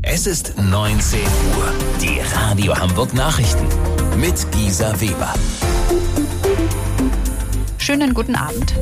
Es ist 19 Uhr. Die Radio Hamburg Nachrichten mit Gisa Weber. Schönen guten Abend.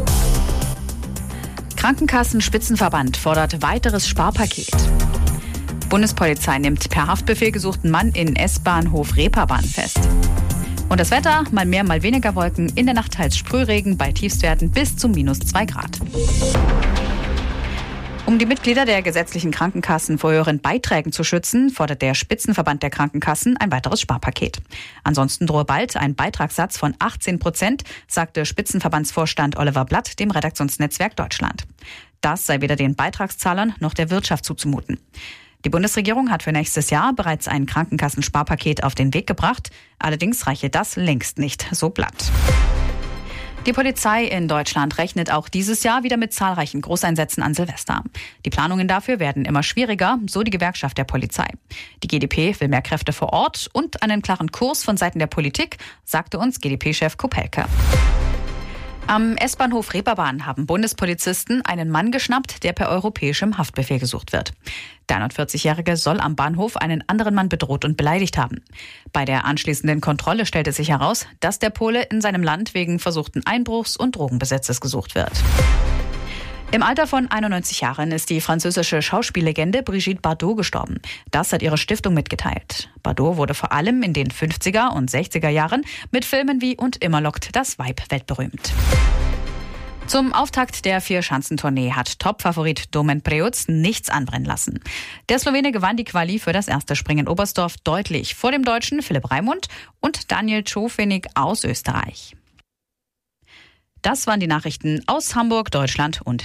Krankenkassenspitzenverband fordert weiteres Sparpaket. Bundespolizei nimmt per Haftbefehl gesuchten Mann in S-Bahnhof Reeperbahn fest. Und das Wetter, mal mehr, mal weniger Wolken, in der Nacht teils Sprühregen, bei Tiefstwerten bis zu -2 Grad. Um die Mitglieder der gesetzlichen Krankenkassen vor höheren Beiträgen zu schützen, fordert der Spitzenverband der Krankenkassen ein weiteres Sparpaket. Ansonsten drohe bald ein Beitragssatz von 18%, sagte Spitzenverbandsvorstand Oliver Blatt dem Redaktionsnetzwerk Deutschland. Das sei weder den Beitragszahlern noch der Wirtschaft zuzumuten. Die Bundesregierung hat für nächstes Jahr bereits ein Krankenkassensparpaket auf den Weg gebracht. Allerdings reiche das längst nicht, so Blatt. Die Polizei in Deutschland rechnet auch dieses Jahr wieder mit zahlreichen Großeinsätzen an Silvester. Die Planungen dafür werden immer schwieriger, so die Gewerkschaft der Polizei. Die GdP will mehr Kräfte vor Ort und einen klaren Kurs von Seiten der Politik, sagte uns GdP-Chef Kopelke. Am S-Bahnhof Reeperbahn haben Bundespolizisten einen Mann geschnappt, der per europäischem Haftbefehl gesucht wird. Der 41-Jährige soll am Bahnhof einen anderen Mann bedroht und beleidigt haben. Bei der anschließenden Kontrolle stellte sich heraus, dass der Pole in seinem Land wegen versuchten Einbruchs und Drogenbesitzes gesucht wird. Im Alter von 91 Jahren ist die französische Schauspiellegende Brigitte Bardot gestorben. Das hat ihre Stiftung mitgeteilt. Bardot wurde vor allem in den 50er und 60er Jahren mit Filmen wie Und immer lockt das Weib weltberühmt. Zum Auftakt der Vierschanzentournee hat Topfavorit Domen Preutz nichts anbrennen lassen. Der Slowene gewann die Quali für das erste Springen Oberstdorf deutlich vor dem Deutschen Philipp Raimund und Daniel Czofenig aus Österreich. Das waren die Nachrichten aus Hamburg, Deutschland und